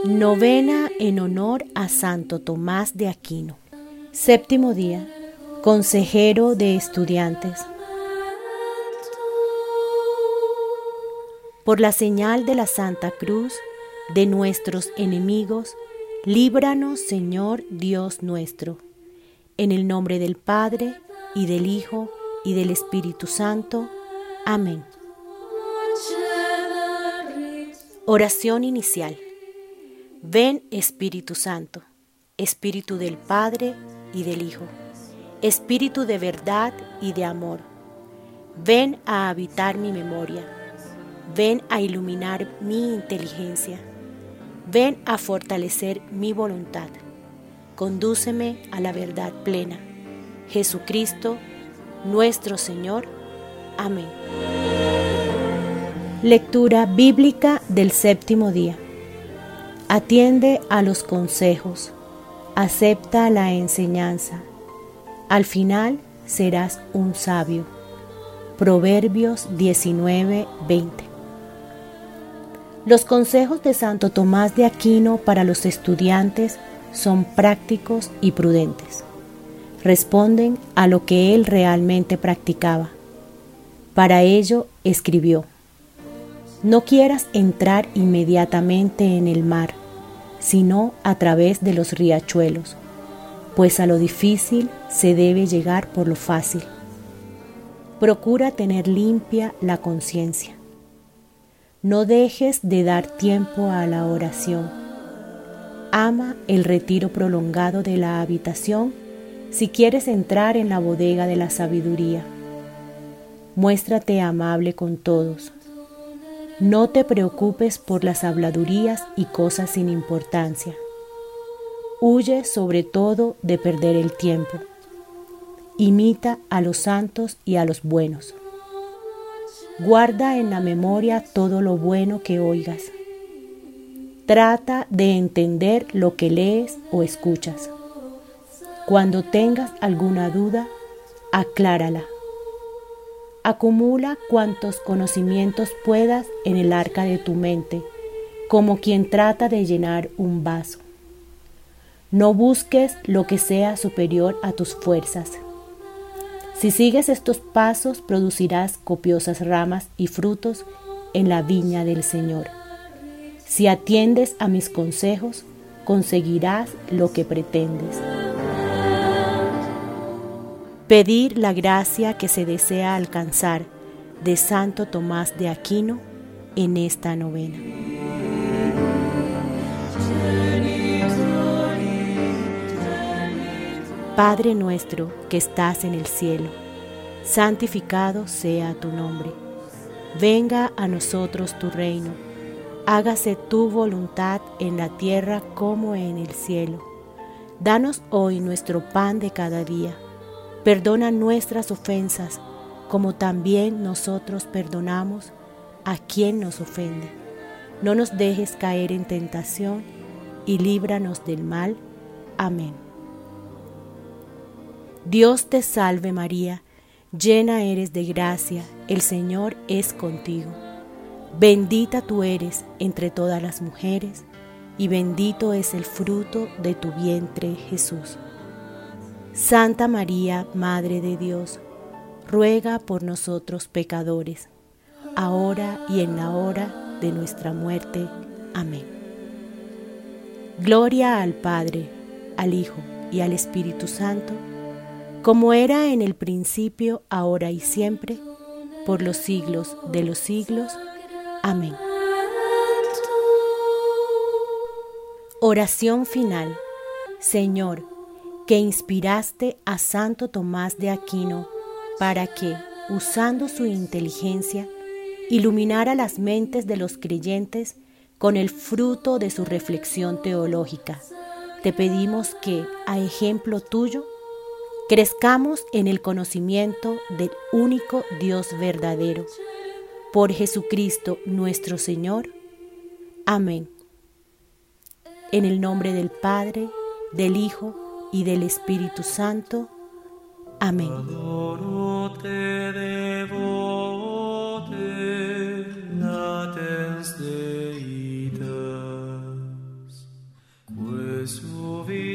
Novena en honor a Santo Tomás de Aquino. Séptimo día. Consejero de estudiantes. Por la señal de la Santa Cruz de nuestros enemigos, líbranos, Señor Dios nuestro. En el nombre del Padre, y del Hijo, y del Espíritu Santo. Amén. Oración inicial. Ven, Espíritu Santo, Espíritu del Padre y del Hijo, Espíritu de verdad y de amor. Ven a habitar mi memoria, ven a iluminar mi inteligencia, ven a fortalecer mi voluntad. Condúceme a la verdad plena. Jesucristo, nuestro Señor. Amén. Lectura bíblica del séptimo día. Atiende a los consejos, acepta la enseñanza. Al final serás un sabio. Proverbios 19:20. Los consejos de Santo Tomás de Aquino para los estudiantes son prácticos y prudentes. Responden a lo que él realmente practicaba. Para ello escribió: no quieras entrar inmediatamente en el mar, sino a través de los riachuelos, pues a lo difícil se debe llegar por lo fácil. Procura tener limpia la conciencia. No dejes de dar tiempo a la oración. Ama el retiro prolongado de la habitación si quieres entrar en la bodega de la sabiduría. Muéstrate amable con todos. No te preocupes por las habladurías y cosas sin importancia. Huye sobre todo de perder el tiempo. Imita a los santos y a los buenos. Guarda en la memoria todo lo bueno que oigas. Trata de entender lo que lees o escuchas. Cuando tengas alguna duda, aclárala. Acumula cuantos conocimientos puedas en el arca de tu mente, como quien trata de llenar un vaso. No busques lo que sea superior a tus fuerzas. Si sigues estos pasos, producirás copiosas ramas y frutos en la viña del Señor. Si atiendes a mis consejos, conseguirás lo que pretendes. Pedir la gracia que se desea alcanzar de Santo Tomás de Aquino en esta novena. Padre nuestro que estás en el cielo, santificado sea tu nombre. Venga a nosotros tu reino. Hágase tu voluntad en la tierra como en el cielo. Danos hoy nuestro pan de cada día. Perdona nuestras ofensas, como también nosotros perdonamos a quien nos ofende. No nos dejes caer en tentación y líbranos del mal. Amén. Dios te salve María, llena eres de gracia, el Señor es contigo. Bendita tú eres entre todas las mujeres, y bendito es el fruto de tu vientre, Jesús. Santa María, Madre de Dios, ruega por nosotros pecadores, ahora y en la hora de nuestra muerte. Amén. Gloria al Padre, al Hijo y al Espíritu Santo, como era en el principio, ahora y siempre, por los siglos de los siglos. Amén. Oración final. Señor, que inspiraste a Santo Tomás de Aquino para que, usando su inteligencia, iluminara las mentes de los creyentes con el fruto de su reflexión teológica. Te pedimos que, a ejemplo tuyo, crezcamos en el conocimiento del único Dios verdadero. Por Jesucristo nuestro Señor. Amén. En el nombre del Padre, del Hijo y del Espíritu Santo. Amén.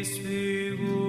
figura.